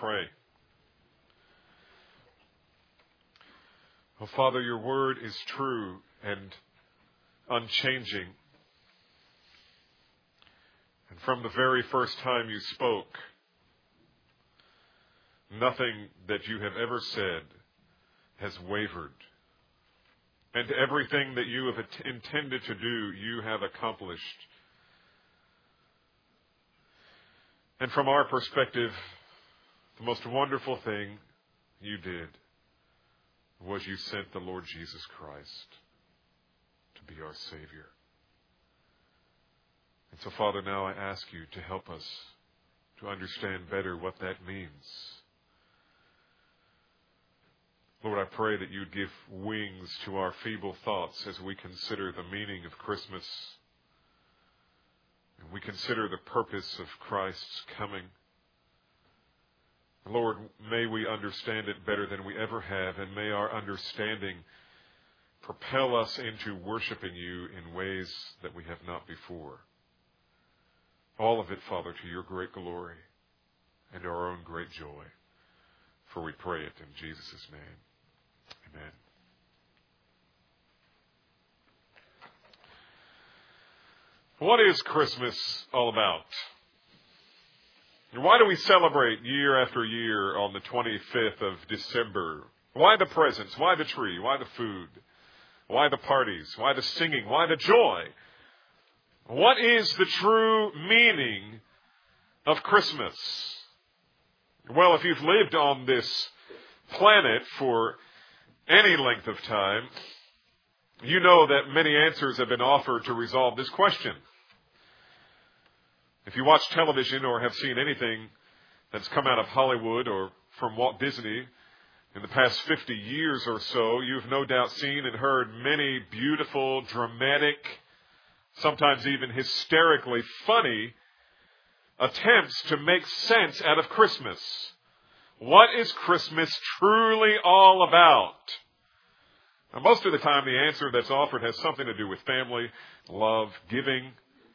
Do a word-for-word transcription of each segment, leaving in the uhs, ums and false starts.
pray. Oh, Father, your word is true and unchanging. And from the very first time you spoke, nothing that you have ever said has wavered. And everything that you have intended to do, you have accomplished. And from our perspective, the most wonderful thing you did was you sent the Lord Jesus Christ to be our Savior. And so, Father, now I ask you to help us to understand better what that means. Lord, I pray that you'd give wings to our feeble thoughts as we consider the meaning of Christmas and we consider the purpose of Christ's coming. Lord, may we understand it better than we ever have, and may our understanding propel us into worshiping you in ways that we have not before. All of it, Father, to your great glory and our own great joy. For we pray it in Jesus' name. Amen. What is Christmas all about? Why do we celebrate year after year on the twenty-fifth of December? Why the presents? Why the tree? Why the food? Why the parties? Why the singing? Why the joy? What is the true meaning of Christmas? Well, if you've lived on this planet for any length of time, you know that many answers have been offered to resolve this question. If you watch television or have seen anything that's come out of Hollywood or from Walt Disney in the past fifty years or so, you've no doubt seen and heard many beautiful, dramatic, sometimes even hysterically funny attempts to make sense out of Christmas. What is Christmas truly all about? Now, most of the time, the answer that's offered has something to do with family, love, giving,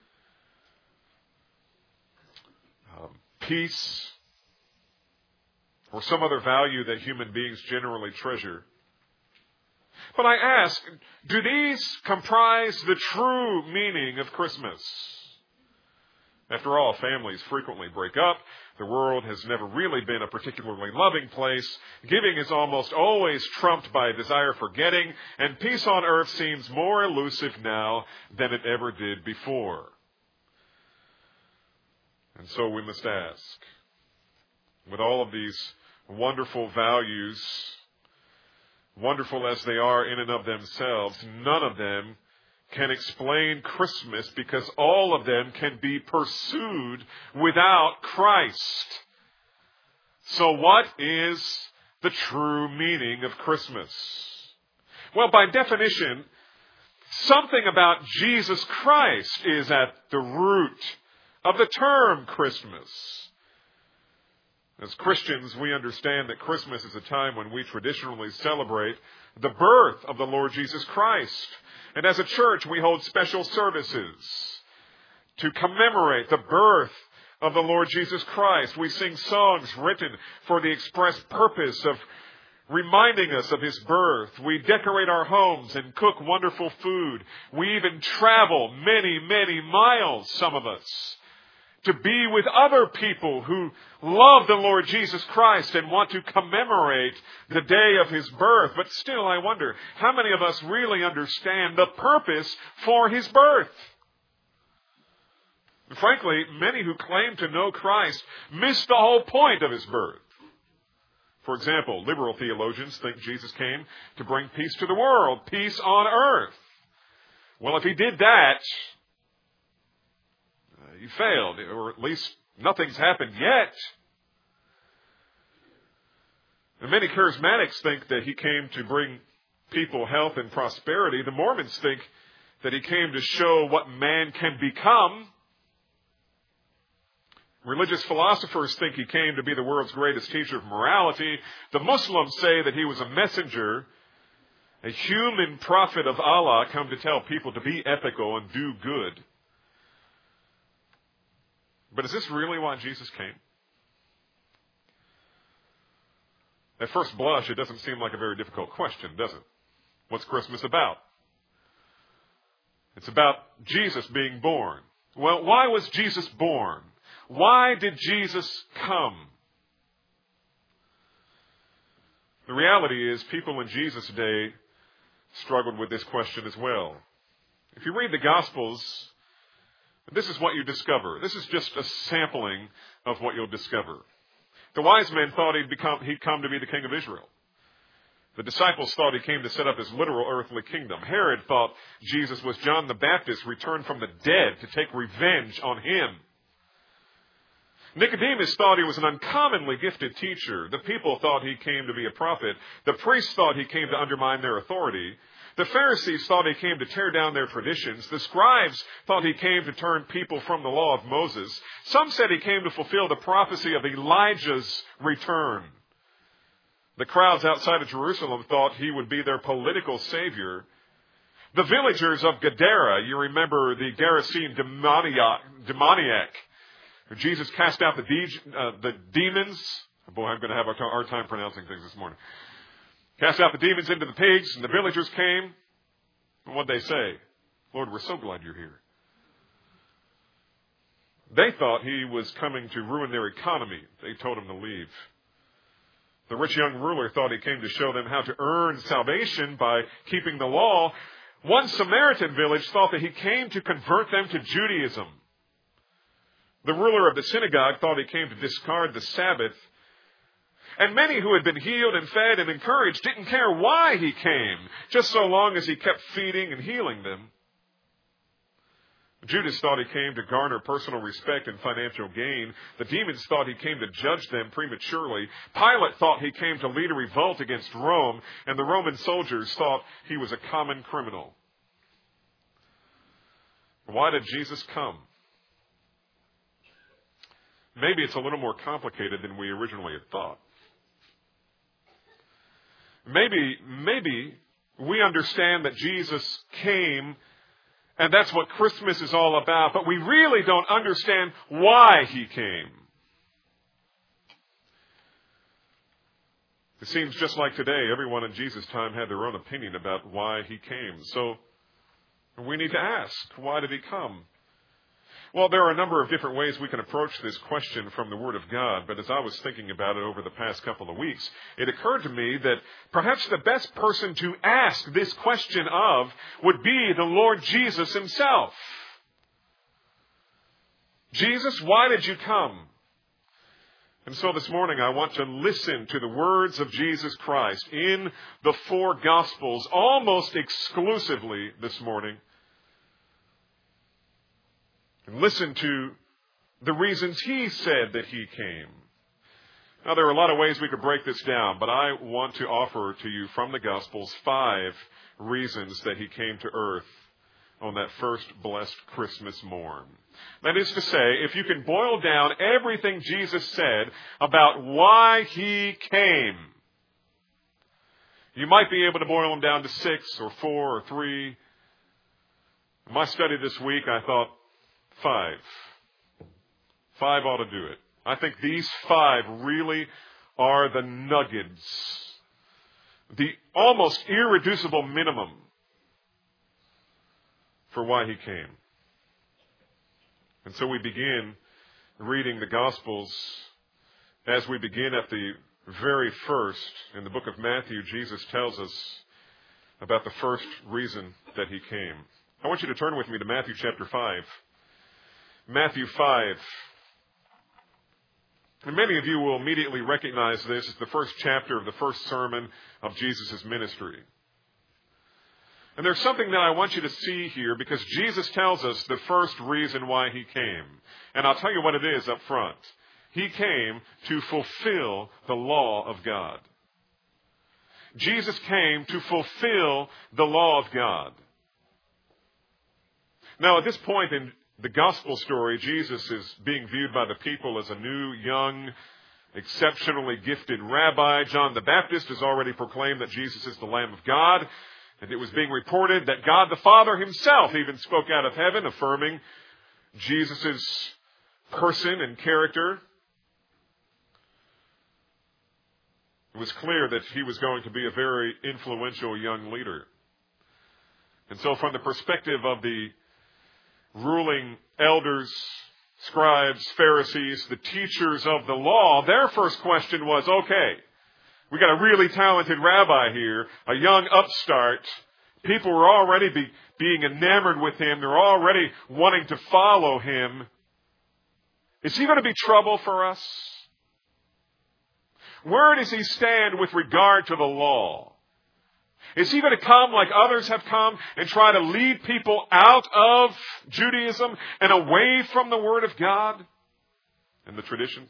um, peace, or some other value that human beings generally treasure. But I ask, do these comprise the true meaning of Christmas? After all, families frequently break up. The world has never really been a particularly loving place. Giving is almost always trumped by a desire for getting, and peace on earth seems more elusive now than it ever did before. And so we must ask, with all of these wonderful values, wonderful as they are in and of themselves, none of them can explain Christmas, because all of them can be pursued without Christ. So what is the true meaning of Christmas? Well, by definition, something about Jesus Christ is at the root of the term Christmas. As Christians, we understand that Christmas is a time when we traditionally celebrate the birth of the Lord Jesus Christ. And as a church, we hold special services to commemorate the birth of the Lord Jesus Christ. We sing songs written for the express purpose of reminding us of His birth. We decorate our homes and cook wonderful food. We even travel many, many miles, some of us, to be with other people who love the Lord Jesus Christ and want to commemorate the day of His birth. But still, I wonder, how many of us really understand the purpose for His birth? And frankly, many who claim to know Christ miss the whole point of His birth. For example, liberal theologians think Jesus came to bring peace to the world, peace on earth. Well, if He did that, He failed, or at least nothing's happened yet. And many charismatics think that He came to bring people health and prosperity. The Mormons think that He came to show what man can become. Religious philosophers think He came to be the world's greatest teacher of morality. The Muslims say that He was a messenger, a human prophet of Allah, come to tell people to be ethical and do good. But is this really why Jesus came? At first blush, it doesn't seem like a very difficult question, does it? What's Christmas about? It's about Jesus being born. Well, why was Jesus born? Why did Jesus come? The reality is people in Jesus' day struggled with this question as well. If you read the Gospels, this is what you discover. This is just a sampling of what you'll discover. The wise men thought he'd, become, he'd come to be the king of Israel. The disciples thought he came to set up his literal earthly kingdom. Herod thought Jesus was John the Baptist returned from the dead to take revenge on him. Nicodemus thought he was an uncommonly gifted teacher. The people thought he came to be a prophet. The priests thought he came to undermine their authority. The Pharisees thought he came to tear down their traditions. The scribes thought he came to turn people from the law of Moses. Some said he came to fulfill the prophecy of Elijah's return. The crowds outside of Jerusalem thought he would be their political savior. The villagers of Gadara, you remember the Gerasene demoniac, demoniac Jesus cast out the, de- uh, the demons. Boy, I'm going to have a hard time pronouncing things this morning. Cast out the demons into the pigs, and the villagers came. And what'd they say? Lord, we're so glad you're here. They thought he was coming to ruin their economy. They told him to leave. The rich young ruler thought he came to show them how to earn salvation by keeping the law. One Samaritan village thought that he came to convert them to Judaism. The ruler of the synagogue thought he came to discard the Sabbath. And many who had been healed and fed and encouraged didn't care why he came, just so long as he kept feeding and healing them. Judas thought he came to garner personal respect and financial gain. The demons thought he came to judge them prematurely. Pilate thought he came to lead a revolt against Rome, and the Roman soldiers thought he was a common criminal. Why did Jesus come? Maybe it's a little more complicated than we originally had thought. Maybe, maybe we understand that Jesus came and that's what Christmas is all about, but we really don't understand why he came. It seems just like today, everyone in Jesus' time had their own opinion about why he came. So we need to ask, why did he come? Well, there are a number of different ways we can approach this question from the Word of God, but as I was thinking about it over the past couple of weeks, it occurred to me that perhaps the best person to ask this question of would be the Lord Jesus himself. Jesus, why did you come? And so this morning I want to listen to the words of Jesus Christ in the four Gospels almost exclusively this morning. And listen to the reasons he said that he came. Now, there are a lot of ways we could break this down, but I want to offer to you from the Gospels five reasons that he came to earth on that first blessed Christmas morn. That is to say, if you can boil down everything Jesus said about why he came, you might be able to boil them down to six or four or three. In my study this week, I thought, Five. Five ought to do it. I think these five really are the nuggets, the almost irreducible minimum for why he came. And so we begin reading the Gospels as we begin at the very first. In the book of Matthew, Jesus tells us about the first reason that he came. I want you to turn with me to Matthew chapter five. Matthew five. And many of you will immediately recognize this as the first chapter of the first sermon of Jesus' ministry. And there's something that I want you to see here because Jesus tells us the first reason why he came. And I'll tell you what it is up front. He came to fulfill the law of God. Jesus came to fulfill the law of God. Now, at this point in the gospel story, Jesus is being viewed by the people as a new, young, exceptionally gifted rabbi. John the Baptist has already proclaimed that Jesus is the Lamb of God. And it was being reported that God the Father himself even spoke out of heaven, affirming Jesus' person and character. It was clear that he was going to be a very influential young leader. And so from the perspective of the ruling elders, scribes, Pharisees, the teachers of the law, their first question was, okay, we got a really talented rabbi here, a young upstart. People were already be, being enamored with him. They're already wanting to follow him. Is he going to be trouble for us? Where does he stand with regard to the law? Is he going to come like others have come and try to lead people out of Judaism and away from the Word of God and the traditions?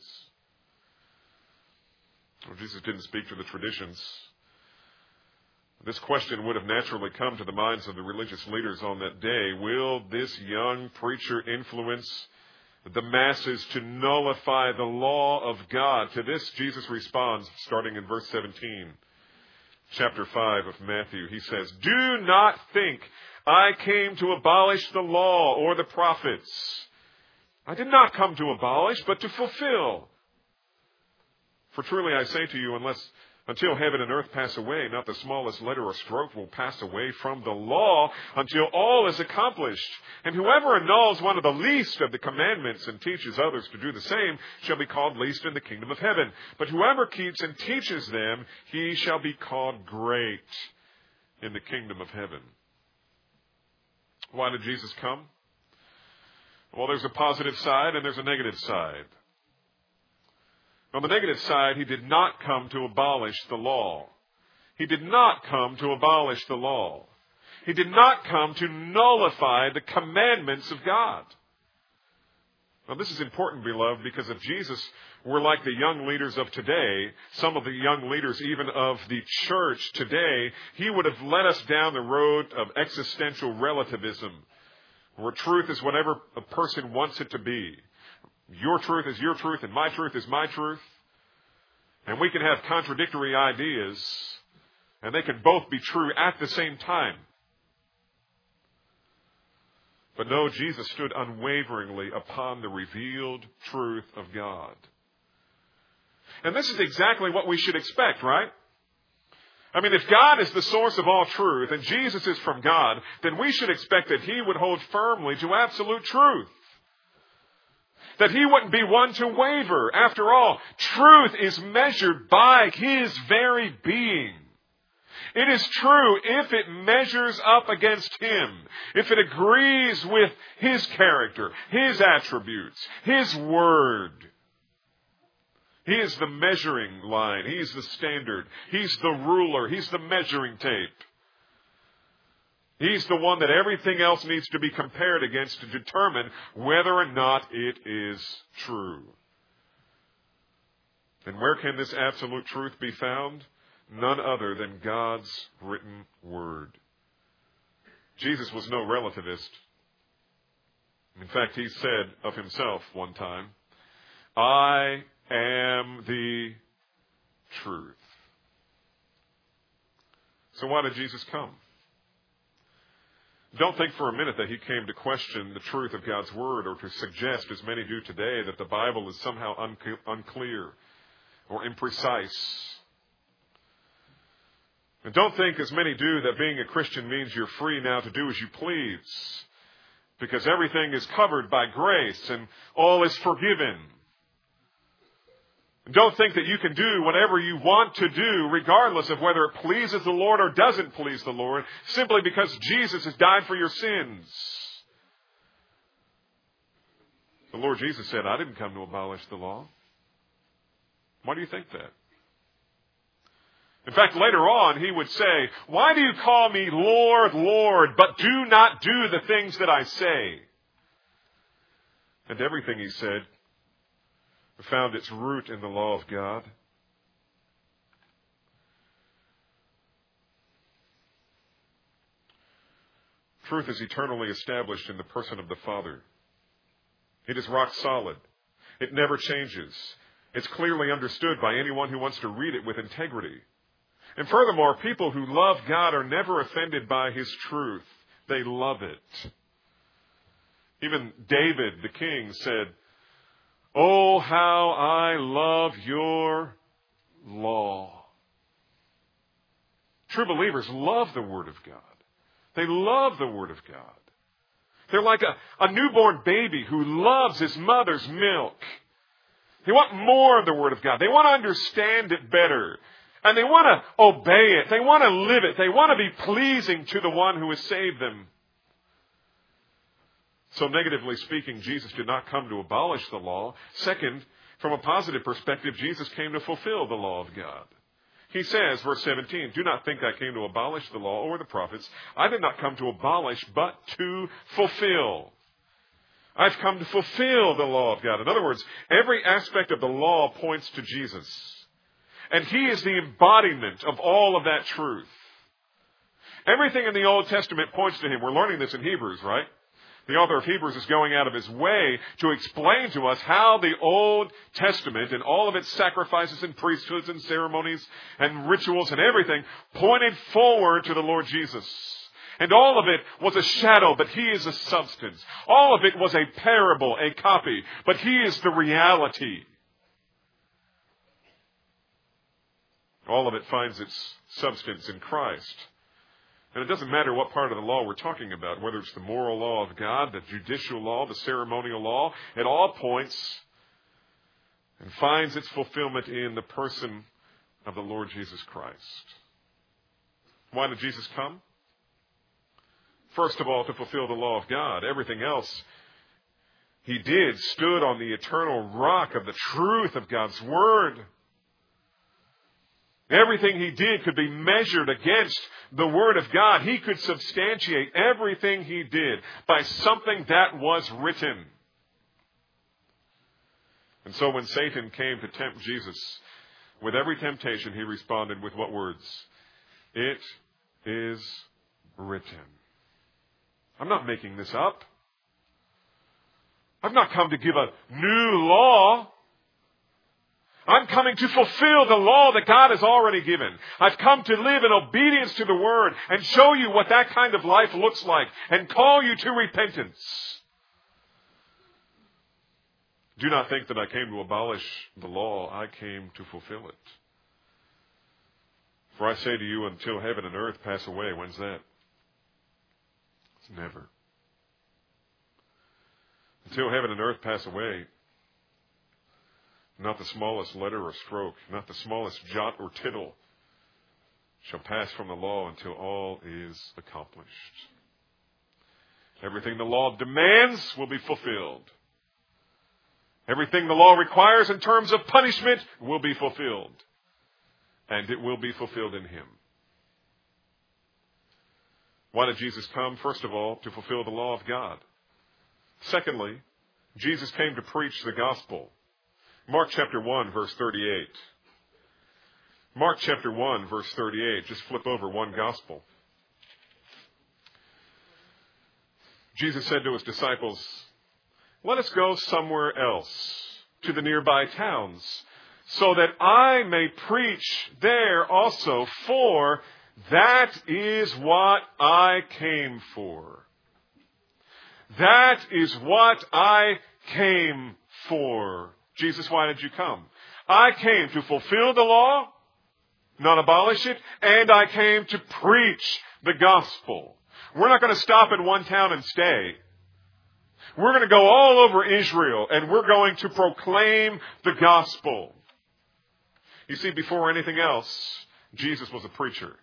Well, Jesus didn't speak to the traditions. This question would have naturally come to the minds of the religious leaders on that day. Will this young preacher influence the masses to nullify the law of God? To this, Jesus responds, starting in verse seventeen. Chapter five of Matthew, he says, "Do not think I came to abolish the law or the prophets. I did not come to abolish, but to fulfill. For truly I say to you, unless until heaven and earth pass away, not the smallest letter or stroke will pass away from the law until all is accomplished. And whoever annuls one of the least of the commandments and teaches others to do the same shall be called least in the kingdom of heaven. But whoever keeps and teaches them, he shall be called great in the kingdom of heaven." Why did Jesus come? Well, there's a positive side and there's a negative side. On the negative side, he did not come to abolish the law. He did not come to abolish the law. He did not come to nullify the commandments of God. Now, this is important, beloved, because if Jesus were like the young leaders of today, some of the young leaders even of the church today, he would have led us down the road of existential relativism, where truth is whatever a person wants it to be. Your truth is your truth and my truth is my truth. And we can have contradictory ideas and they can both be true at the same time. But no, Jesus stood unwaveringly upon the revealed truth of God. And this is exactly what we should expect, right? I mean, if God is the source of all truth and Jesus is from God, then we should expect that he would hold firmly to absolute truth. That he wouldn't be one to waver. After all, truth is measured by his very being. It is true if it measures up against him, if it agrees with his character, his attributes, his word. He is the measuring line. He's the standard. He's the ruler. He's the measuring tape. He's the one that everything else needs to be compared against to determine whether or not it is true. And where can this absolute truth be found? None other than God's written word. Jesus was no relativist. In fact, he said of himself one time, "I am the truth." So why did Jesus come? Don't think for a minute that he came to question the truth of God's word or to suggest, as many do today, that the Bible is somehow unc- unclear or imprecise. And don't think, as many do, that being a Christian means you're free now to do as you please, because everything is covered by grace and all is forgiven. Don't think that you can do whatever you want to do, regardless of whether it pleases the Lord or doesn't please the Lord, simply because Jesus has died for your sins. The Lord Jesus said, "I didn't come to abolish the law." Why do you think that? In fact, later on, he would say, "Why do you call me Lord, Lord, but do not do the things that I say?" And everything he said found its root in the law of God. Truth is eternally established in the person of the Father. It is rock solid. It never changes. It's clearly understood by anyone who wants to read it with integrity. And furthermore, people who love God are never offended by his truth. They love it. Even David, the king, said, "Oh, how I love your law." True believers love the Word of God. They love the Word of God. They're like a, a newborn baby who loves his mother's milk. They want more of the Word of God. They want to understand it better. And they want to obey it. They want to live it. They want to be pleasing to the one who has saved them. So negatively speaking, Jesus did not come to abolish the law. Second, from a positive perspective, Jesus came to fulfill the law of God. He says, verse seventeen, do not think I came to abolish the law or the prophets. I did not come to abolish, but to fulfill. I've come to fulfill the law of God. In other words, every aspect of the law points to Jesus. And He is the embodiment of all of that truth. Everything in the Old Testament points to Him. We're learning this in Hebrews, right? The author of Hebrews is going out of his way to explain to us how the Old Testament and all of its sacrifices and priesthoods and ceremonies and rituals and everything pointed forward to the Lord Jesus. And all of it was a shadow, but He is a substance. All of it was a parable, a copy, but He is the reality. All of it finds its substance in Christ. And it doesn't matter what part of the law we're talking about, whether it's the moral law of God, the judicial law, the ceremonial law, it all points and finds its fulfillment in the person of the Lord Jesus Christ. Why did Jesus come? First of all, to fulfill the law of God. Everything else He did stood on the eternal rock of the truth of God's Word. Everything He did could be measured against the Word of God. He could substantiate everything He did by something that was written. And so when Satan came to tempt Jesus, with every temptation He responded with what words? It is written. I'm not making this up. I've not come to give a new law. I'm coming to fulfill the law that God has already given. I've come to live in obedience to the Word and show you what that kind of life looks like and call you to repentance. Do not think that I came to abolish the law. I came to fulfill it. For I say to you, until heaven and earth pass away, when's that? It's never. Until heaven and earth pass away, not the smallest letter or stroke, not the smallest jot or tittle shall pass from the law until all is accomplished. Everything the law demands will be fulfilled. Everything the law requires in terms of punishment will be fulfilled. And it will be fulfilled in Him. Why did Jesus come? First of all, to fulfill the law of God. Secondly, Jesus came to preach the gospel. Mark chapter one, verse thirty-eight. Mark chapter one, verse thirty-eight. Just flip over one gospel. Jesus said to His disciples, let us go somewhere else, to the nearby towns, so that I may preach there also, for that is what I came for. That is what I came for. Jesus, why did you come? I came to fulfill the law, not abolish it, and I came to preach the gospel. We're not going to stop in one town and stay. We're going to go all over Israel, and we're going to proclaim the gospel. You see, before anything else, Jesus was a preacher.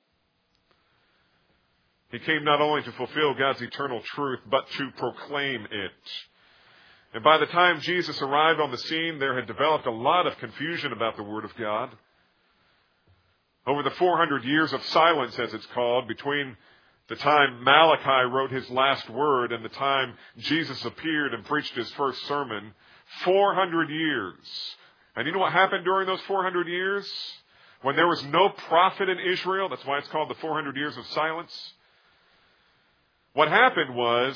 He came not only to fulfill God's eternal truth, but to proclaim it. And by the time Jesus arrived on the scene, there had developed a lot of confusion about the Word of God. Over the four hundred years of silence, as it's called, between the time Malachi wrote his last word and the time Jesus appeared and preached his first sermon, four hundred years. And you know what happened during those four hundred years? When there was no prophet in Israel, that's why it's called the four hundred years of silence. What happened was,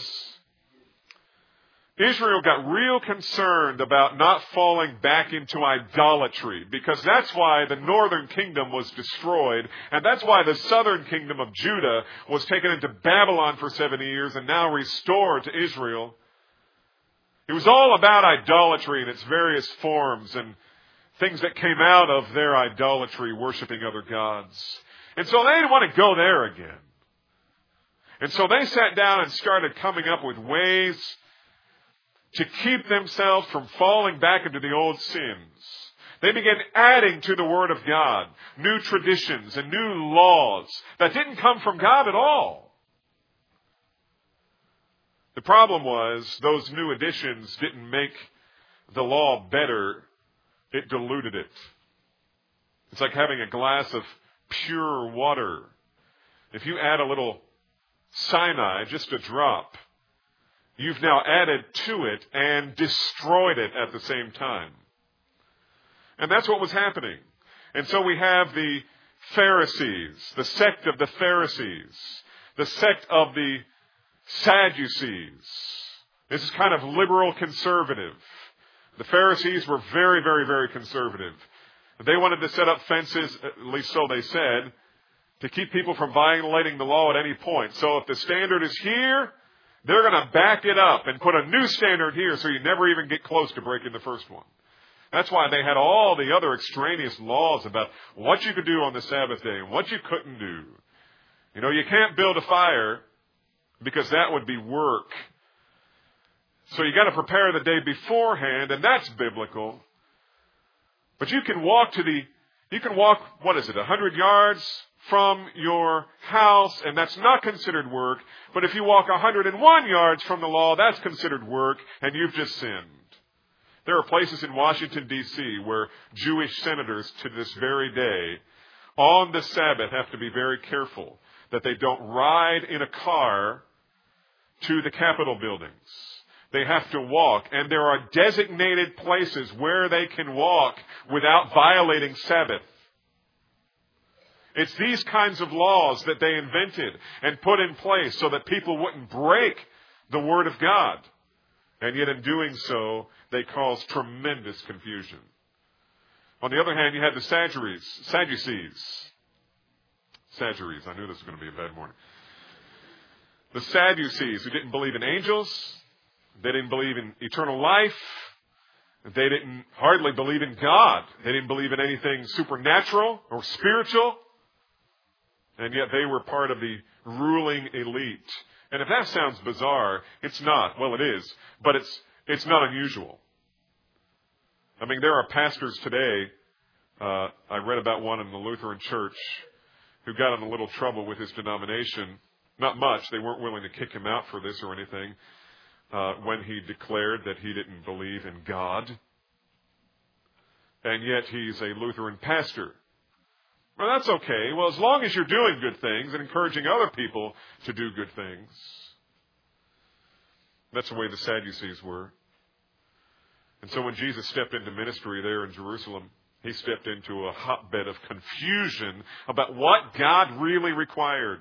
Israel got real concerned about not falling back into idolatry, because that's why the northern kingdom was destroyed, and that's why the southern kingdom of Judah was taken into Babylon for seventy years and now restored to Israel. It was all about idolatry in its various forms and things that came out of their idolatry, worshiping other gods. And so they didn't want to go there again. And so they sat down and started coming up with ways to keep themselves from falling back into the old sins. They began adding to the Word of God new traditions and new laws that didn't come from God at all. The problem was those new additions didn't make the law better. It diluted it. It's like having a glass of pure water. If you add a little cyanide, just a drop, you've now added to it and destroyed it at the same time. And that's what was happening. And so we have the Pharisees, the sect of the Pharisees, the sect of the Sadducees. This is kind of liberal conservative. The Pharisees were very, very, very conservative. They wanted to set up fences, at least so they said, to keep people from violating the law at any point. So if the standard is here, they're going to back it up and put a new standard here so you never even get close to breaking the first one. That's why they had all the other extraneous laws about what you could do on the Sabbath day and what you couldn't do. You know, you can't build a fire because that would be work. So you got to prepare the day beforehand, and that's biblical. But you can walk to the, you can walk, what is it, a hundred yards from your house, and that's not considered work. But if you walk a hundred and one yards from the law, that's considered work, and you've just sinned. There are places in Washington, D C where Jewish senators to this very day, on the Sabbath, have to be very careful that they don't ride in a car to the Capitol buildings. They have to walk, and there are designated places where they can walk without violating Sabbath. It's these kinds of laws that they invented and put in place so that people wouldn't break the Word of God. And yet in doing so, they caused tremendous confusion. On the other hand, you had the Sadducees. Sadducees. Sadducees. I knew this was going to be a bad morning. The Sadducees, who didn't believe in angels. They didn't believe in eternal life. They didn't hardly believe in God. They didn't believe in anything supernatural or spiritual. And yet they were part of the ruling elite. And if that sounds bizarre, it's not. Well, it is. But it's it's not unusual. I mean, there are pastors today. Uh, I read about one in the Lutheran Church who got in a little trouble with his denomination. Not much. They weren't willing to kick him out for this or anything. Uh, when he declared that he didn't believe in God. And yet he's a Lutheran pastor. Well, that's okay. Well, as long as you're doing good things and encouraging other people to do good things. That's the way the Sadducees were. And so when Jesus stepped into ministry there in Jerusalem, he stepped into a hotbed of confusion about what God really required.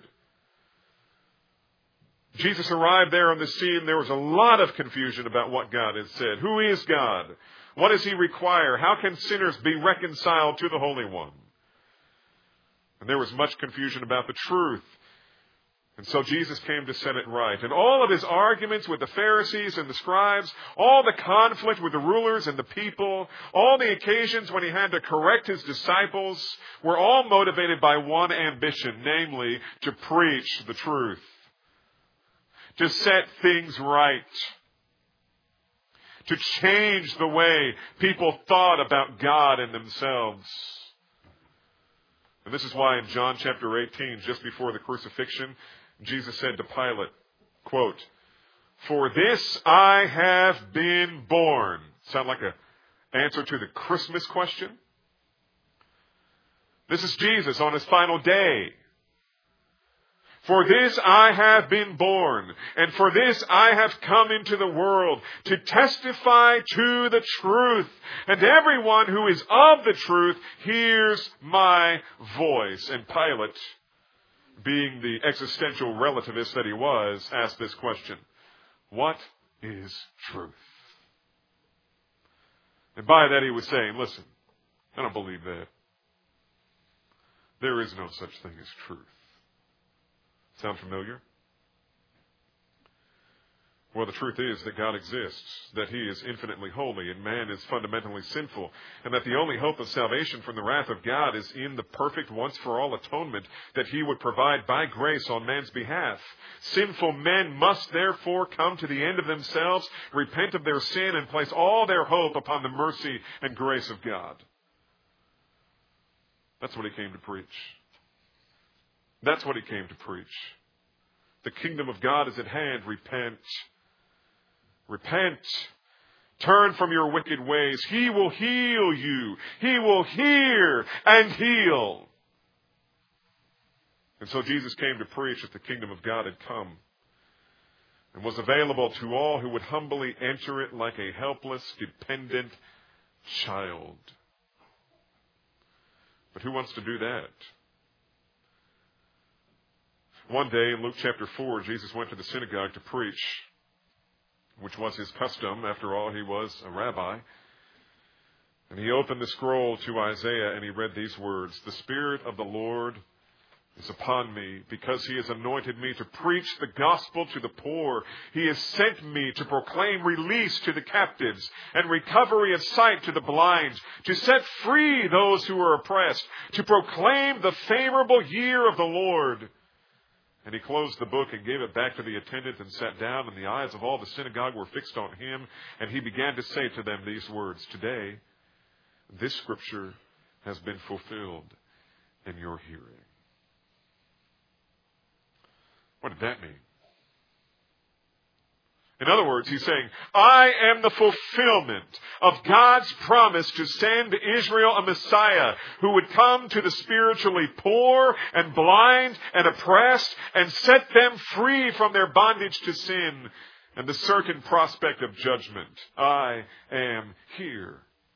Jesus arrived there on the scene. There was a lot of confusion about what God had said. Who is God? What does He require? How can sinners be reconciled to the Holy One? And there was much confusion about the truth. And so Jesus came to set it right. And all of His arguments with the Pharisees and the scribes, all the conflict with the rulers and the people, all the occasions when He had to correct His disciples, were all motivated by one ambition, namely to preach the truth. To set things right. To change the way people thought about God and themselves. And this is why in John chapter eighteen, just before the crucifixion, Jesus said to Pilate, quote, "For this I have been born." Sound like an answer to the Christmas question? This is Jesus on His final day. "For this I have been born, and for this I have come into the world, to testify to the truth. And everyone who is of the truth hears my voice." And Pilate, being the existential relativist that he was, asked this question: what is truth? And by that he was saying, listen, I don't believe that. There is no such thing as truth. Sound familiar? Well, the truth is that God exists, that He is infinitely holy, and man is fundamentally sinful, and that the only hope of salvation from the wrath of God is in the perfect once-for-all atonement that He would provide by grace on man's behalf. Sinful men must therefore come to the end of themselves, repent of their sin, and place all their hope upon the mercy and grace of God. That's what He came to preach. That's what He came to preach. The kingdom of God is at hand. Repent. Repent. Turn from your wicked ways. He will heal you. He will hear and heal. And so Jesus came to preach that the kingdom of God had come and was available to all who would humbly enter it like a helpless, dependent child. But who wants to do that? One day in Luke chapter four, Jesus went to the synagogue to preach, which was his custom. After all, he was a rabbi. And he opened the scroll to Isaiah and he read these words, "The Spirit of the Lord is upon me, because He has anointed me to preach the gospel to the poor. He has sent me to proclaim release to the captives and recovery of sight to the blind, to set free those who are oppressed, to proclaim the favorable year of the Lord." And he closed the book and gave it back to the attendant and sat down, and the eyes of all the synagogue were fixed on him. And he began to say to them these words, "Today, this scripture has been fulfilled in your hearing." What did that mean? In other words, he's saying, I am the fulfillment of God's promise to send Israel a Messiah who would come to the spiritually poor and blind and oppressed and set them free from their bondage to sin and the certain prospect of judgment. I am here.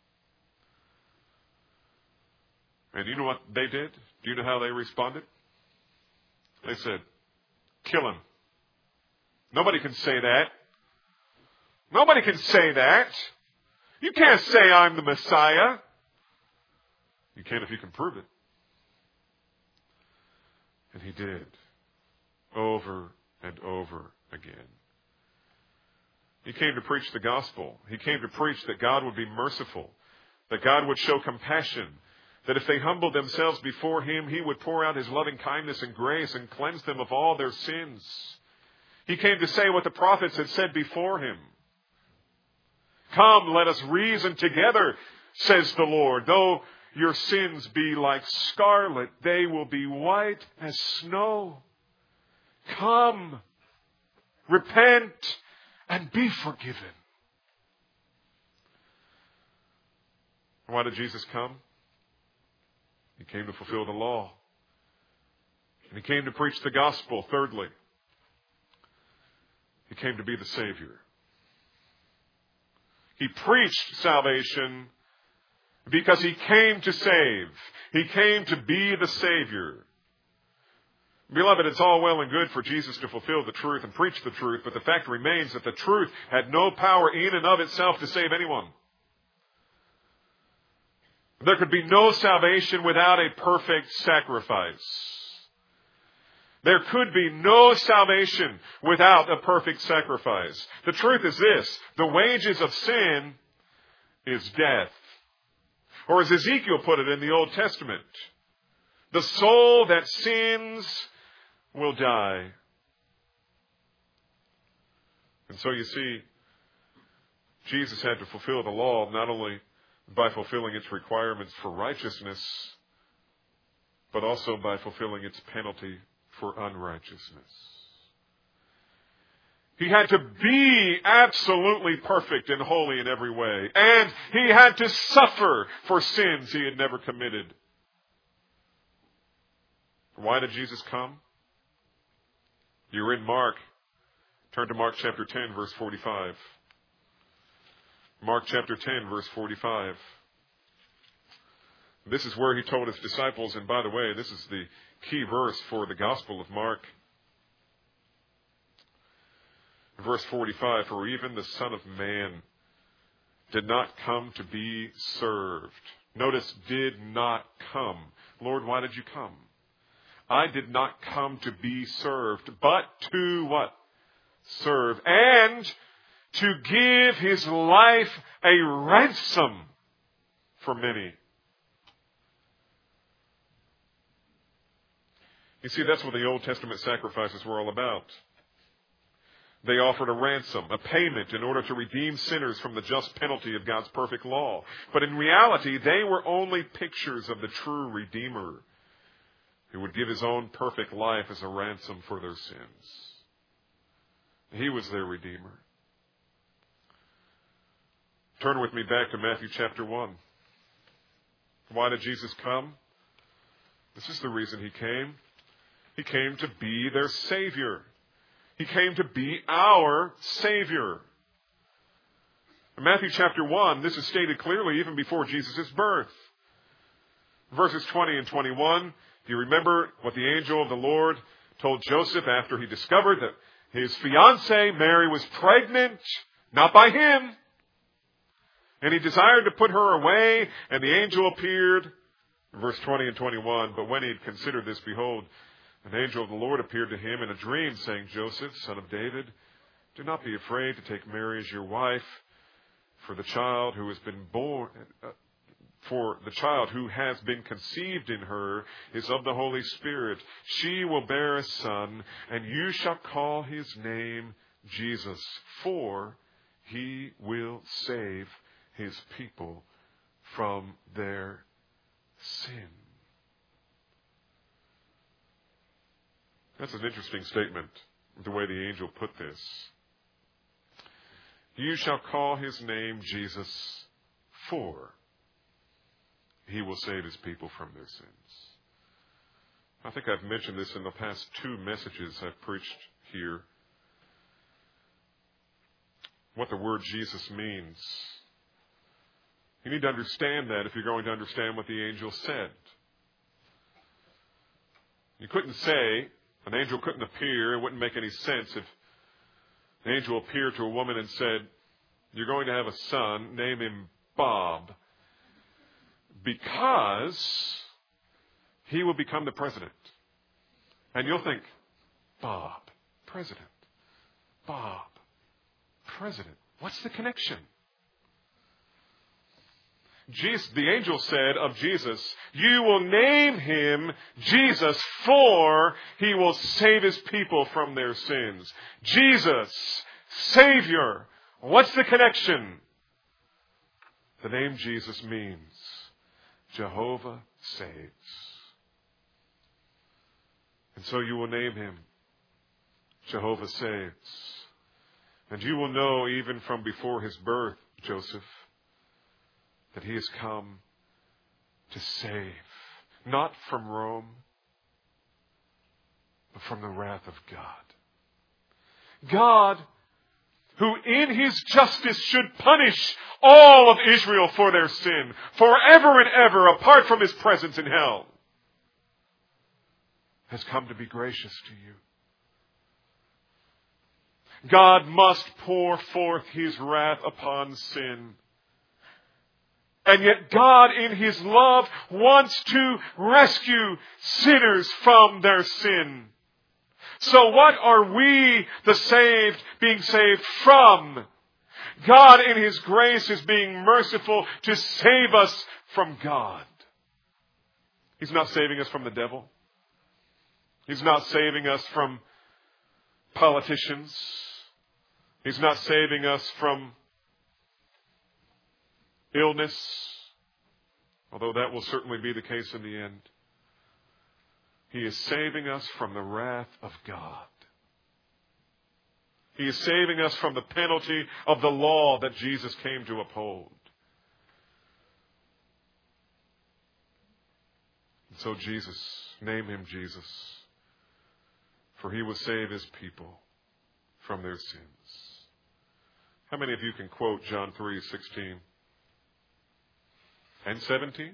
And you know what they did? Do you know how they responded? They said, "Kill him." Nobody can say that. Nobody can say that. You can't say I'm the Messiah. You can if you can prove it. And he did. Over and over again. He came to preach the gospel. He came to preach that God would be merciful, that God would show compassion, that if they humbled themselves before Him, He would pour out His loving kindness and grace and cleanse them of all their sins. He came to say what the prophets had said before Him. "Come, let us reason together, says the Lord. Though your sins be like scarlet, they will be white as snow. Come, repent, and be forgiven." Why did Jesus come? He came to fulfill the law. And He came to preach the gospel. Thirdly, He came to be the Savior. He preached salvation because He came to save. He came to be the Savior. Beloved, it's all well and good for Jesus to fulfill the truth and preach the truth, but the fact remains that the truth had no power in and of itself to save anyone. There could be no salvation without a perfect sacrifice. There could be no salvation without a perfect sacrifice. The truth is this: the wages of sin is death. Or as Ezekiel put it in the Old Testament, the soul that sins will die. And so you see, Jesus had to fulfill the law not only by fulfilling its requirements for righteousness, but also by fulfilling its penalty for unrighteousness. He had to be absolutely perfect and holy in every way. And He had to suffer for sins He had never committed. Why did Jesus come? You're in Mark. Turn to Mark chapter ten, verse forty-five. Mark chapter ten, verse forty-five. This is where He told His disciples, and by the way, this is the key verse for the Gospel of Mark. Verse forty-five, "For even the Son of Man did not come to be served." Notice, did not come. Lord, why did you come? I did not come to be served, but to what? serve, and to give his life a ransom for many. You see, that's what the Old Testament sacrifices were all about. They offered a ransom, a payment in order to redeem sinners from the just penalty of God's perfect law. But in reality, they were only pictures of the true Redeemer who would give his own perfect life as a ransom for their sins. He was their Redeemer. Turn with me back to Matthew chapter one. Why did Jesus come? This is the reason he came. He came to be their Savior. He came to be our Savior. In Matthew chapter one, this is stated clearly even before Jesus' birth. Verses twenty and twenty-one, do you remember what the angel of the Lord told Joseph after he discovered that his fiancée Mary was pregnant, not by him, and he desired to put her away, and the angel appeared, verse twenty and twenty-one, but when he had considered this, behold, an angel of the Lord appeared to him in a dream, saying, Joseph, son of David, do not be afraid to take Mary as your wife, for the child who has been born, uh, for the child who has been conceived in her is of the Holy Spirit. She will bear a son, and you shall call his name Jesus, for he will save his people from their sin. That's an interesting statement, the way the angel put this. You shall call his name Jesus, for he will save his people from their sins. I think I've mentioned this in the past two messages I've preached here. What the word Jesus means. You need to understand that if you're going to understand what the angel said. You couldn't say, an angel couldn't appear, it wouldn't make any sense if the angel appeared to a woman and said, you're going to have a son, name him Bob, because he will become the president. And you'll think, Bob, president, Bob, president. What's the connection? Jesus, the angel said of Jesus, you will name him Jesus, for he will save his people from their sins. Jesus, Savior. What's the connection? The name Jesus means Jehovah saves. And so you will name him Jehovah saves. And you will know even from before his birth, Joseph, that he has come to save, not from Rome, but from the wrath of God. God, who in his justice should punish all of Israel for their sin, forever and ever, apart from his presence in hell, has come to be gracious to you. God must pour forth his wrath upon sin. And yet God, in his love, wants to rescue sinners from their sin. So what are we, the saved, being saved from? God, in his grace, is being merciful to save us from God. He's not saving us from the devil. He's not saving us from politicians. He's not saving us from illness, although that will certainly be the case in the end. He is saving us from the wrath of God. He is saving us from the penalty of the law that Jesus came to uphold. And so Jesus, name him Jesus, for he will save his people from their sins. How many of you can quote John three sixteen? And seventeen?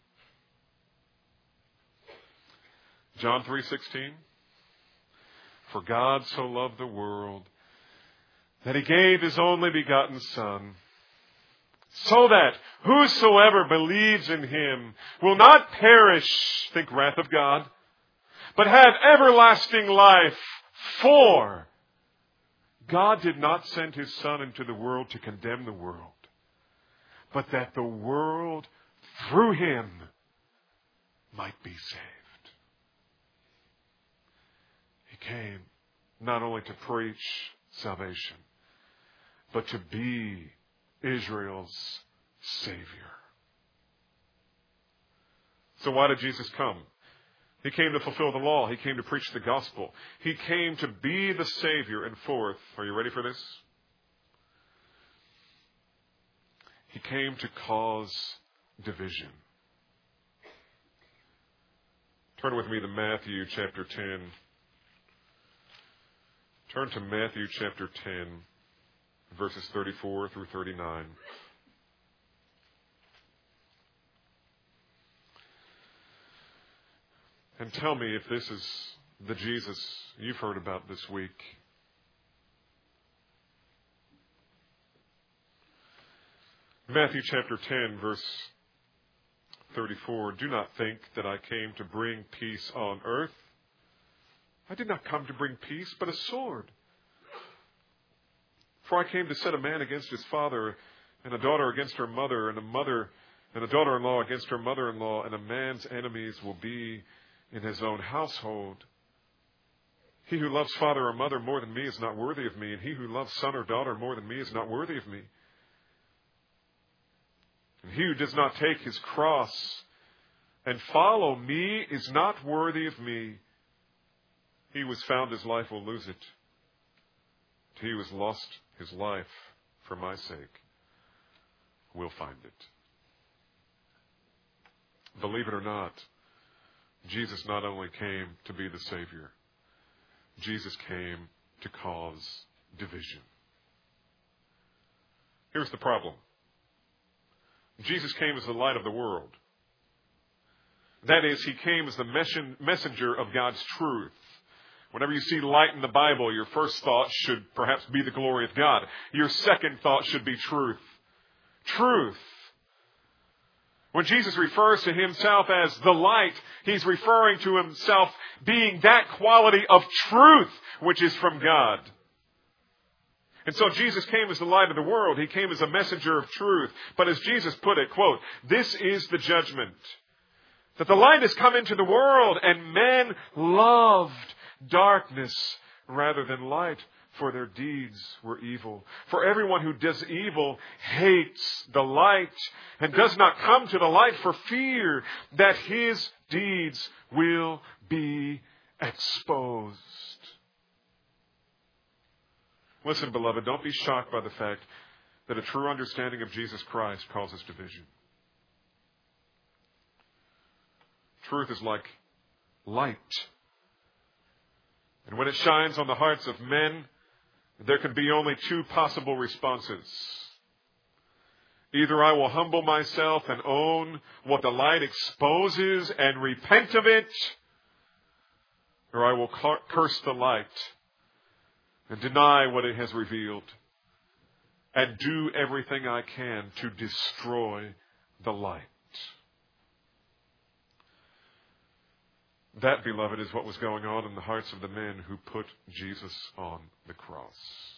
John three sixteen. For God so loved the world that he gave his only begotten Son, so that whosoever believes in him will not perish, think wrath of God, but have everlasting life. For God did not send His Son into the world to condemn the world, but that the world, through Him, might be saved. He came not only to preach salvation, but to be Israel's Savior. So why did Jesus come? He came to fulfill the law. He came to preach the gospel. He came to be the Savior. And fourth, are you ready for this? He came to cause division. Turn with me to Matthew chapter ten. Turn to Matthew chapter ten, verses thirty-four through thirty-nine. And tell me if this is the Jesus you've heard about this week. Matthew chapter ten, verse thirty-four. Do not think that I came to bring peace on earth. I did not come to bring peace, but a sword. For I came to set a man against his father, and a daughter against her mother, and a mother and a daughter-in-law against her mother-in-law, and a man's enemies will be in his own household. He who loves father or mother more than me is not worthy of me, and he who loves son or daughter more than me is not worthy of me. And he who does not take his cross and follow me is not worthy of me. He who has found his life will lose it. He who has lost his life for my sake will find it. Believe it or not, Jesus not only came to be the Savior, Jesus came to cause division. Here's the problem. Jesus came as the light of the world. That is, He came as the messenger of God's truth. Whenever you see light in the Bible, your first thought should perhaps be the glory of God. Your second thought should be truth. Truth. When Jesus refers to Himself as the light, He's referring to Himself being that quality of truth which is from God. And so Jesus came as the light of the world. He came as a messenger of truth. But as Jesus put it, quote, this is the judgment, that the light has come into the world, and men loved darkness rather than light, for their deeds were evil. For everyone who does evil hates the light and does not come to the light for fear that his deeds will be exposed. Listen, beloved, don't be shocked by the fact that a true understanding of Jesus Christ causes division. Truth is like light. And when it shines on the hearts of men, there can be only two possible responses. Either I will humble myself and own what the light exposes and repent of it, or I will curse the light and deny what it has revealed and do everything I can to destroy the light. That, beloved, is what was going on in the hearts of the men who put Jesus on the cross.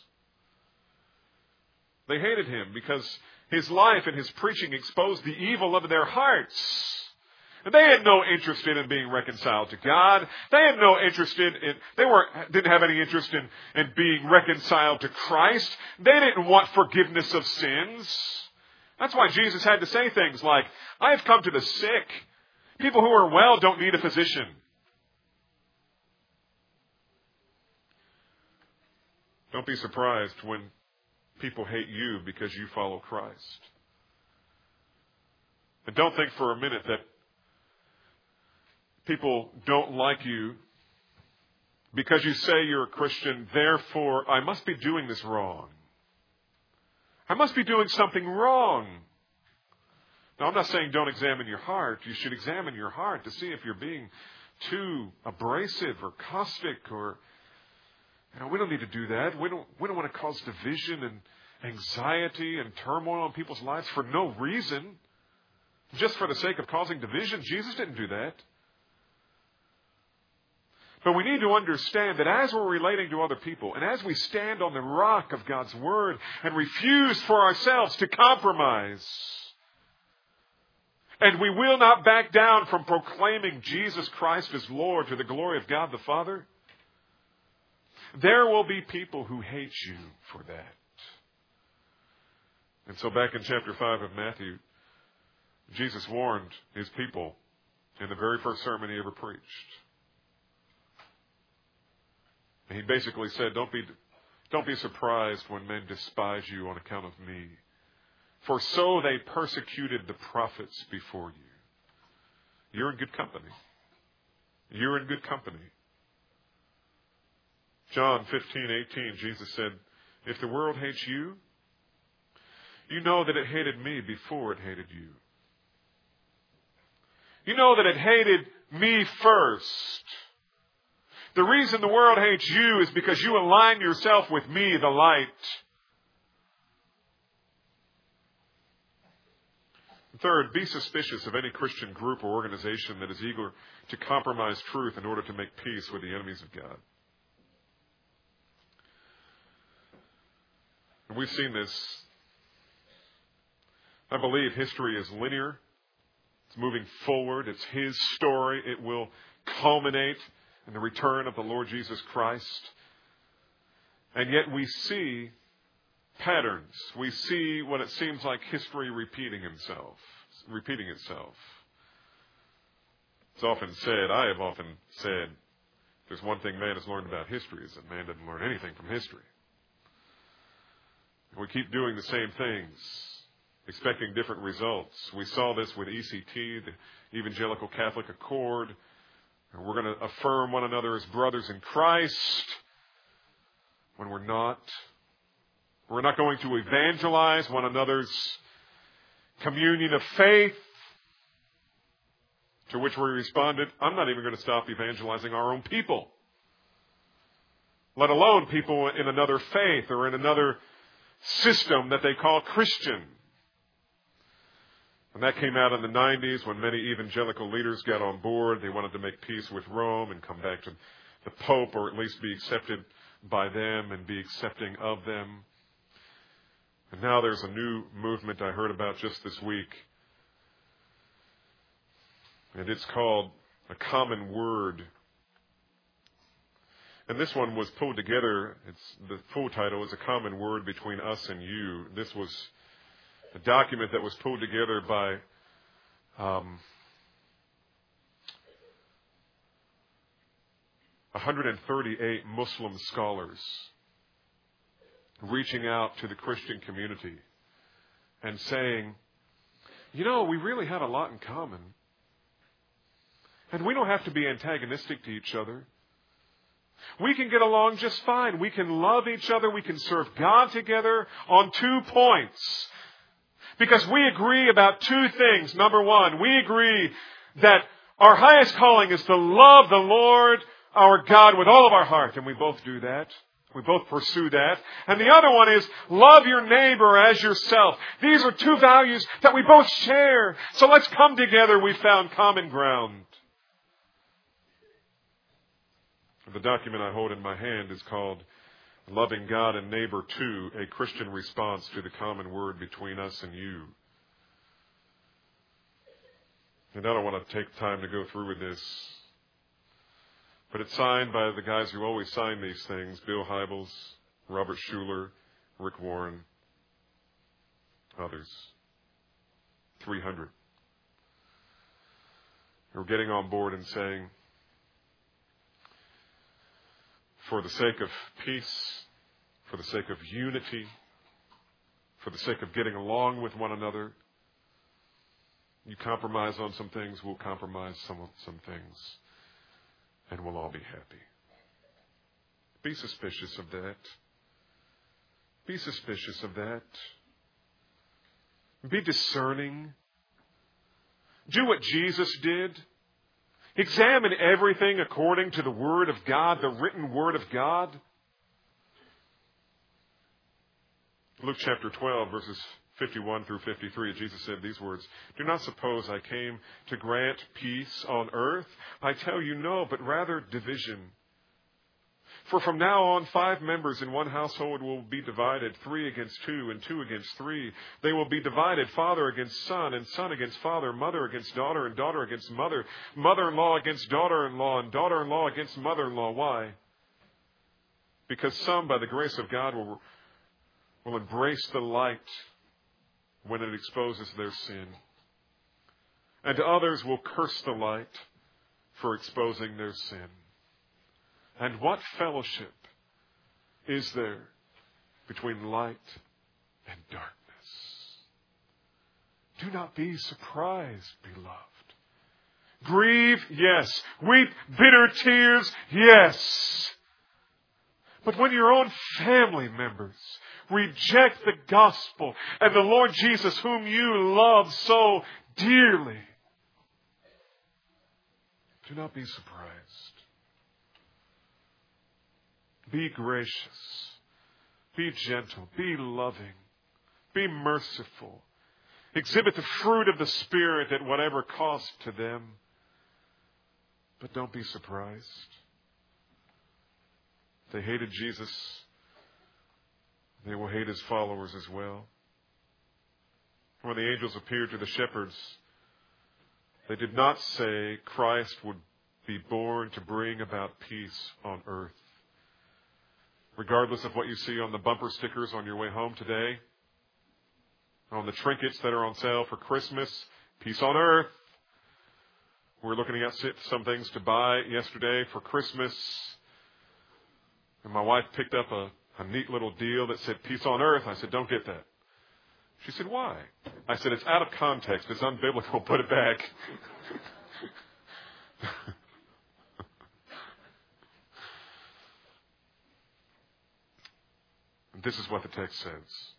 They hated Him because His life and His preaching exposed the evil of their hearts. And they had no interest in being reconciled to God. They had no interest in, in they weren't, didn't have any interest in, in being reconciled to Christ. They didn't want forgiveness of sins. That's why Jesus had to say things like, I have come to the sick. People who are well don't need a physician. Don't be surprised when people hate you because you follow Christ. And don't think for a minute that people don't like you because you say you're a Christian, therefore I must be doing this wrong. I must be doing something wrong. Now, I'm not saying don't examine your heart. You should examine your heart to see if you're being too abrasive or caustic or, you know, we don't need to do that. We don't, we don't want to cause division and anxiety and turmoil in people's lives for no reason. Just for the sake of causing division. Jesus didn't do that. But we need to understand that as we're relating to other people, and as we stand on the rock of God's Word and refuse for ourselves to compromise, and we will not back down from proclaiming Jesus Christ as Lord to the glory of God the Father, there will be people who hate you for that. And so back in chapter five of Matthew, Jesus warned his people in the very first sermon he ever preached. And he basically said, don't be, don't be surprised when men despise you on account of me. For so they persecuted the prophets before you. You're in good company. You're in good company. John fifteen eighteen, Jesus said, if the world hates you, you know that it hated me before it hated you. You know that it hated me first. The reason the world hates you is because you align yourself with me, the light. Third, be suspicious of any Christian group or organization that is eager to compromise truth in order to make peace with the enemies of God. And we've seen this. I believe history is linear. It's moving forward. It's His story. It will culminate in the return of the Lord Jesus Christ. And yet we see patterns. We see what it seems like history repeating himself, repeating itself. It's often said, I have often said, there's one thing man has learned about history is that man doesn't learn anything from history. We keep doing the same things, expecting different results. We saw this with E C T, the Evangelical Catholic Accord. We're going to affirm one another as brothers in Christ when we're not. We're not going to evangelize one another's communion of faith, to which we responded, I'm not even going to stop evangelizing our own people, let alone people in another faith or in another system that they call Christian. And that came out in the nineties when many evangelical leaders got on board. They wanted to make peace with Rome and come back to the Pope, or at least be accepted by them and be accepting of them. And now there's a new movement I heard about just this week. And it's called A Common Word. And this one was pulled together. It's, the full title is A Common Word Between Us and You. This was a document that was pulled together by um, one hundred thirty-eight Muslim scholars reaching out to the Christian community and saying, you know, we really have a lot in common. And we don't have to be antagonistic to each other. We can get along just fine. We can love each other. We can serve God together on two points. Because we agree about two things. Number one, we agree that our highest calling is to love the Lord, our God, with all of our heart. And we both do that. We both pursue that. And the other one is love your neighbor as yourself. These are two values that we both share. So let's come together. We found common ground. The document I hold in my hand is called Loving God and Neighbor two, a Christian Response to the Common Word Between Us and You. And I don't want to take time to go through with this, but it's signed by the guys who always sign these things, Bill Hybels, Robert Schuller, Rick Warren, others. three hundred. We're getting on board and saying, for the sake of peace, for the sake of unity, for the sake of getting along with one another, you compromise on some things, we'll compromise some some things, and we'll all be happy. Be suspicious of that. Be suspicious of that. Be discerning. Do what Jesus did. Examine everything according to the Word of God, the written Word of God. Luke chapter twelve, verses fifty-one through fifty-three, Jesus said these words, "Do not suppose I came to grant peace on earth. I tell you no, but rather division. For from now on, five members in one household will be divided, three against two and two against three. They will be divided, father against son and son against father, mother against daughter and daughter against mother, mother-in-law against daughter-in-law and daughter-in-law against mother-in-law." Why? Because some, by the grace of God, will, will embrace the light when it exposes their sin. And others will curse the light for exposing their sin. And what fellowship is there between light and darkness? Do not be surprised, beloved. Grieve, yes. Weep bitter tears, yes. But when your own family members reject the gospel and the Lord Jesus, whom you love so dearly, do not be surprised. Be gracious. Be gentle. Be loving. Be merciful. Exhibit the fruit of the Spirit at whatever cost to them. But don't be surprised. They hated Jesus. They will hate his followers as well. When the angels appeared to the shepherds, they did not say Christ would be born to bring about peace on earth. Regardless of what you see on the bumper stickers on your way home today, on the trinkets that are on sale for Christmas, peace on earth. We're looking at some things to buy yesterday for Christmas. And my wife picked up a, a neat little deal that said peace on earth. I said, don't get that. She said, why? I said, it's out of context. It's unbiblical. Put it back. This is what the text says.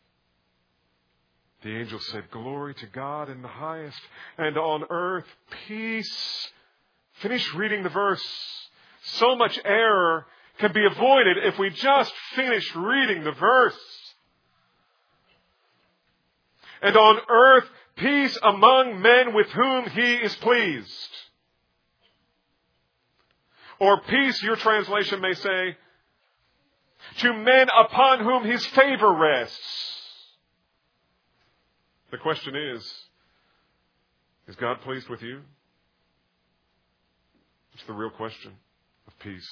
The angel said, "Glory to God in the highest, and on earth peace." Finish reading the verse. So much error can be avoided if we just finish reading the verse. And on earth peace among men with whom he is pleased. Or peace, your translation may say, to men upon whom his favor rests. The question is, is God pleased with you? It's the real question of peace.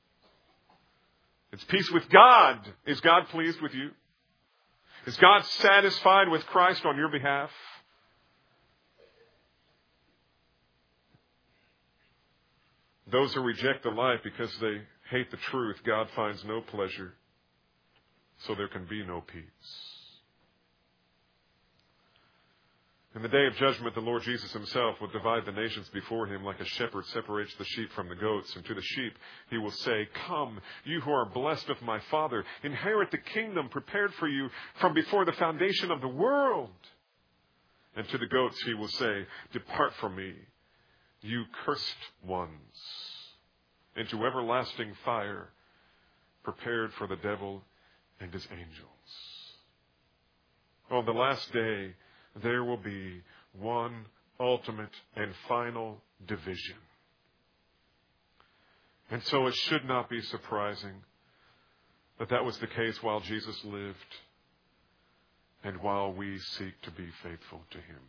It's peace with God. Is God pleased with you? Is God satisfied with Christ on your behalf? Those who reject the light because they hate the truth, God finds no pleasure, so there can be no peace. In the day of judgment, the Lord Jesus himself will divide the nations before him like a shepherd separates the sheep from the goats. And to the sheep he will say, "Come, you who are blessed of my Father, inherit the kingdom prepared for you from before the foundation of the world." And to the goats he will say, "Depart from me, you cursed ones, into everlasting fire prepared for the devil and his angels." On the last day, there will be one ultimate and final division. And so it should not be surprising that that was the case while Jesus lived and while we seek to be faithful to him.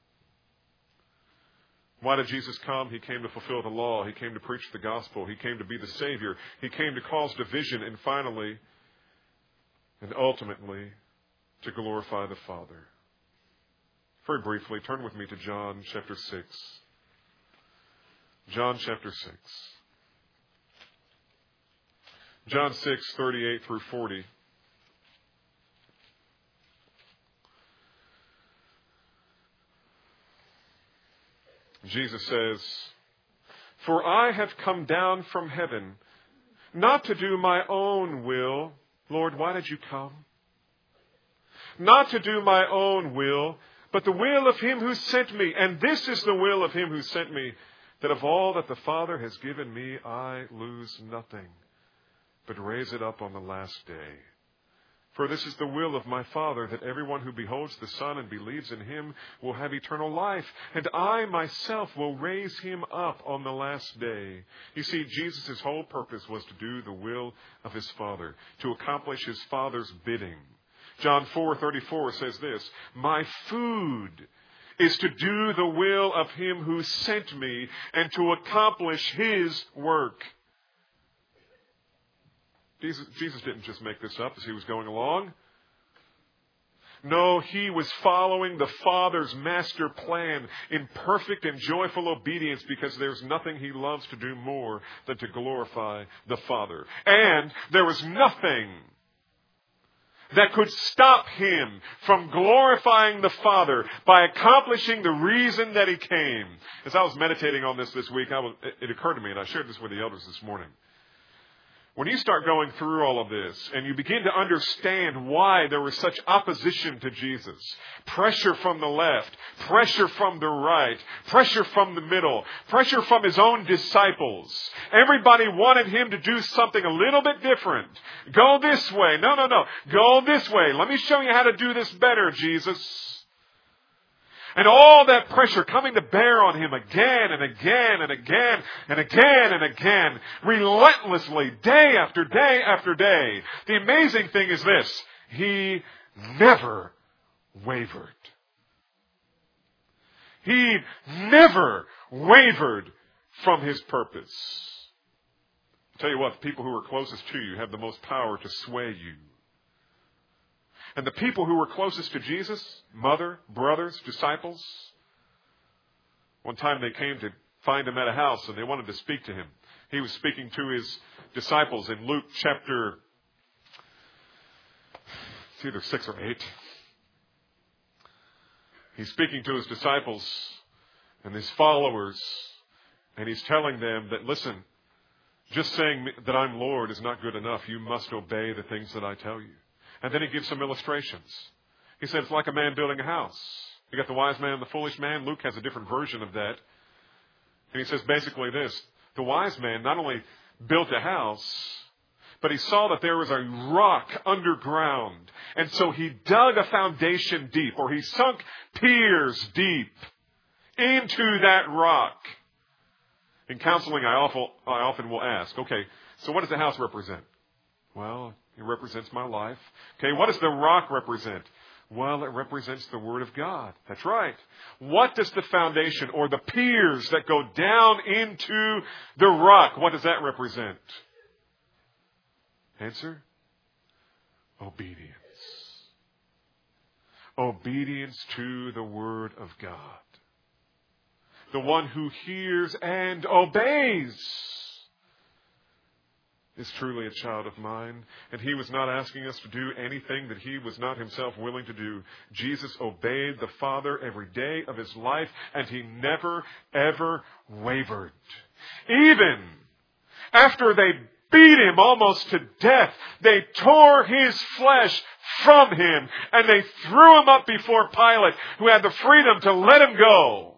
Why did Jesus come? He came to fulfill the law. He came to preach the gospel. He came to be the Savior. He came to cause division, and finally, and ultimately, to glorify the Father. Very briefly, turn with me to John chapter six. John chapter six. John six, thirty-eight through forty. Jesus says, "For I have come down from heaven, not to do my own will." Lord, why did you come? "Not to do my own will, but the will of him who sent me. And this is the will of him who sent me, that of all that the Father has given me, I lose nothing, but raise it up on the last day. For this is the will of my Father, that everyone who beholds the Son and believes in him will have eternal life, and I myself will raise him up on the last day. You see, Jesus' whole purpose was to do the will of his Father, to accomplish his Father's bidding. John four thirty-four says this, my food is to do the will of him who sent me and to accomplish his work. Jesus, Jesus didn't just make this up as he was going along. No, he was following the Father's master plan in perfect and joyful obedience, because there's nothing he loves to do more than to glorify the Father. And there was nothing that could stop him from glorifying the Father by accomplishing the reason that he came. As I was meditating on this this week, I was, it occurred to me, and I shared this with the elders this morning. When you start going through all of this and you begin to understand why there was such opposition to Jesus, pressure from the left, pressure from the right, pressure from the middle, pressure from his own disciples. Everybody wanted him to do something a little bit different. Go this way. No, no, no. Go this way. Let me show you how to do this better, Jesus. And all that pressure coming to bear on him again and again and again and again and again, relentlessly, day after day after day. The amazing thing is this, he never wavered. He never wavered from his purpose. I'll tell you what, the people who are closest to you have the most power to sway you. And the people who were closest to Jesus, mother, brothers, disciples, one time they came to find him at a house and they wanted to speak to him. He was speaking to his disciples in Luke chapter, it's either six or eight. He's speaking to his disciples and his followers, and he's telling them that, listen, just saying that I'm Lord is not good enough. You must obey the things that I tell you. And then he gives some illustrations. He said it's like a man building a house. You got the wise man and the foolish man. Luke has a different version of that. And he says basically this. The wise man not only built a house, but he saw that there was a rock underground. And so he dug a foundation deep, or he sunk piers deep into that rock. In counseling, I often, I often will ask, okay, so what does the house represent? Well, it represents my life. Okay, what does the rock represent? Well, it represents the Word of God. That's right. What does the foundation or the piers that go down into the rock, what does that represent? Answer? Obedience. Obedience to the Word of God. The one who hears and obeys is truly a child of mine. And he was not asking us to do anything that he was not himself willing to do. Jesus obeyed the Father every day of his life, and he never, ever wavered. Even after they beat him almost to death, they tore his flesh from him, and they threw him up before Pilate, who had the freedom to let him go.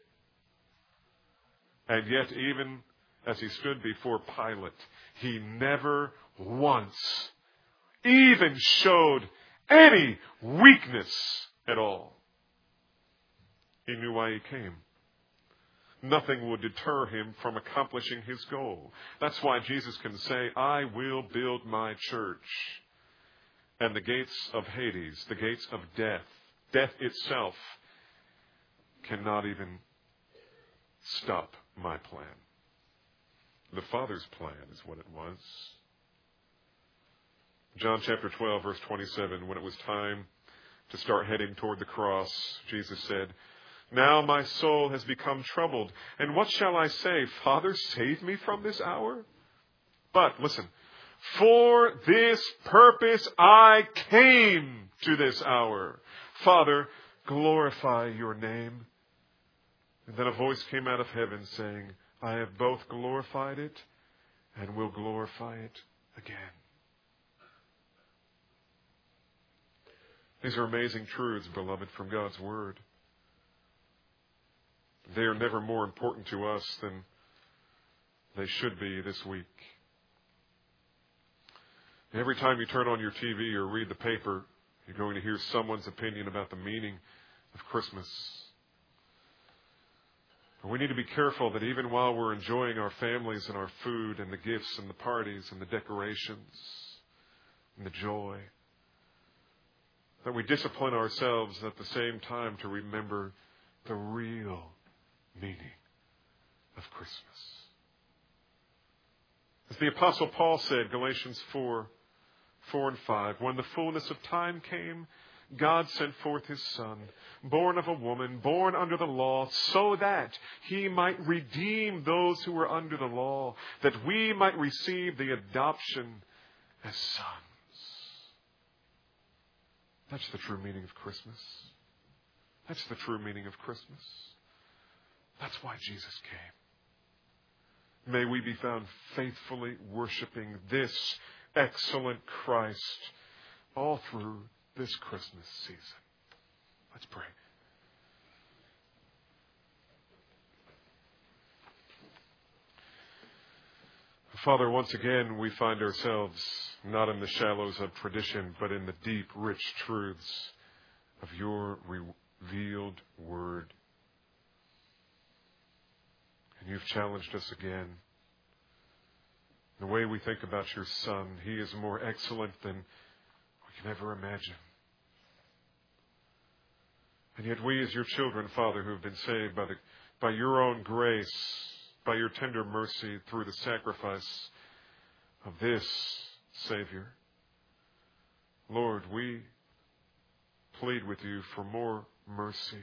And yet, even as he stood before Pilate, he never once even showed any weakness at all. He knew why he came. Nothing would deter him from accomplishing his goal. That's why Jesus can say, I will build my church. And the gates of Hades, the gates of death, death itself, cannot even stop my plan. The Father's plan is what it was. John chapter twelve, verse twenty-seven, when it was time to start heading toward the cross, Jesus said, Now my soul has become troubled, and what shall I say? Father, save me from this hour? But, listen, for this purpose I came to this hour. Father, glorify your name. And then a voice came out of heaven saying, I have both glorified it and will glorify it again. These are amazing truths, beloved, from God's Word. They are never more important to us than they should be this week. Every time you turn on your T V or read the paper, you're going to hear someone's opinion about the meaning of Christmas. But we need to be careful that even while we're enjoying our families and our food and the gifts and the parties and the decorations and the joy, that we discipline ourselves at the same time to remember the real meaning of Christmas. As the Apostle Paul said, Galatians four, four and five, when the fullness of time came, God sent forth His Son, born of a woman, born under the law, so that He might redeem those who were under the law, that we might receive the adoption as sons. That's the true meaning of Christmas. That's the true meaning of Christmas. That's why Jesus came. May we be found faithfully worshiping this excellent Christ all through this Christmas season. Let's pray. Father, once again, we find ourselves not in the shallows of tradition, but in the deep, rich truths of your revealed word. And you've challenged us again. The way we think about your Son, He is more excellent than we can ever imagine. And yet we as your children, Father, who have been saved by the by your own grace, by your tender mercy through the sacrifice of this Savior, Lord, we plead with you for more mercy,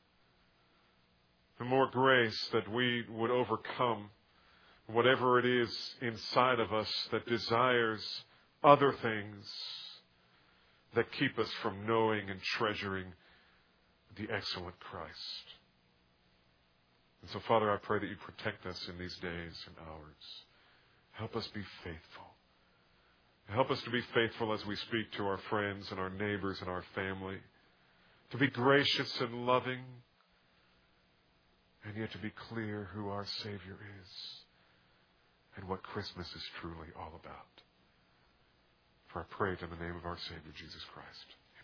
for more grace, that we would overcome whatever it is inside of us that desires other things that keep us from knowing and treasuring the excellent Christ. And so, Father, I pray that you protect us in these days and hours. Help us be faithful. Help us to be faithful as we speak to our friends and our neighbors and our family, to be gracious and loving, and yet to be clear who our Savior is and what Christmas is truly all about. For I pray it in the name of our Savior, Jesus Christ.